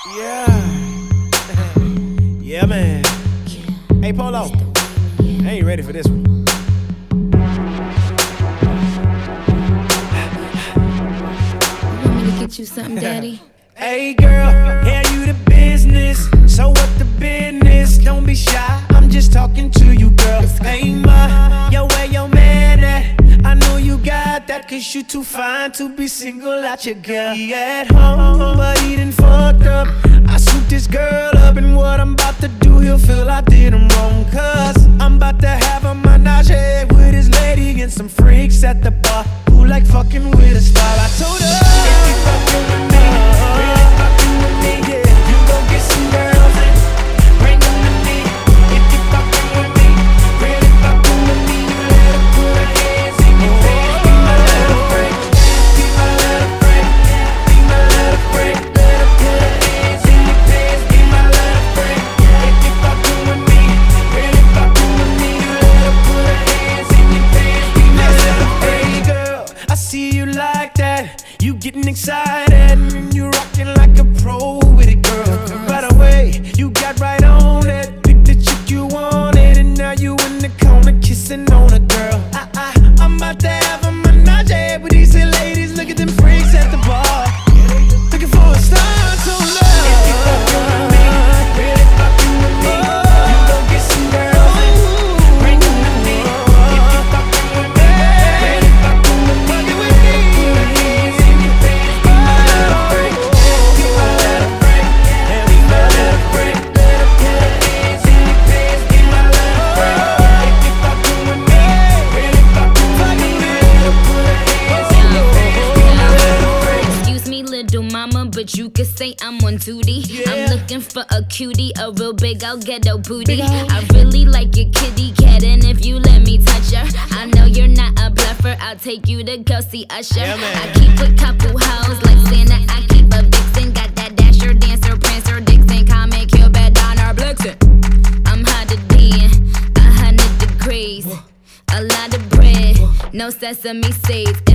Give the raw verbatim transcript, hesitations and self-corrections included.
Yeah. Yeah, man. Hey, Polo. I ain't ready for this one. Want me to get you something, daddy? Hey, girl, yeah, you the business. So what the business? Don't be shy, I'm just talking to you, girl. Hey, ma, yo, where your man at? I know you got that, cause you too fine to be single out your girl. He at home, but he done fucked up. I swooped this girl up, and what I'm about to do, he'll feel I did him wrong. Cause I'm about to have a menage with his lady and some freaks at the bar who like fucking with a star. I told her, if you fucking with me, really fucking with me, yeah, you gon' get some girls and bring them to me. If you fucking with me, really fucking with me, you let her put her hands in your face. Be my little freak, be my little freak, be my little freak. Let her put her hands in your face. Be my little freak. If you fucking with me, really fucking with me, you let her put her hands in your face. Be my little freak, girl. I see you like that. You getting excited and you rocking like a pro with it, girl. By the way, you got right on it. Pick the chick you wanted, and now you in the corner kissing on a girl. I, I, I'm about to have a menage with these ladies. Look at them freaks at the bar, looking for a star to love. If you fucking with me, really fucking with me, you gon' get some girls and bring them to me. If you fucking with me, really fucking with me, you let her put her hands in your face. Be my little freak, be my little freak, and be my little freak. Let her put her hands in your face. Be my little freak. If you fucking with me, really fucking with me, let her put her hands in your face. Be my little freak. Excuse me, little mama, but you could say I'm on duty. Yeah. I'm looking for a cutie, a real big old ghetto booty. I really like your kitty cat, and if you let me touch her, I know you're not a bluffer. I'll take you to go see Usher. Yeah, man. I keep a couple hoes like Santa. I keep a vixen, got that dasher, dancer, prancer, Dixon, comic, Cupid, Donner, Blitzen. I'm hotter than a hundred degrees. A lot of bread, no sesame seeds.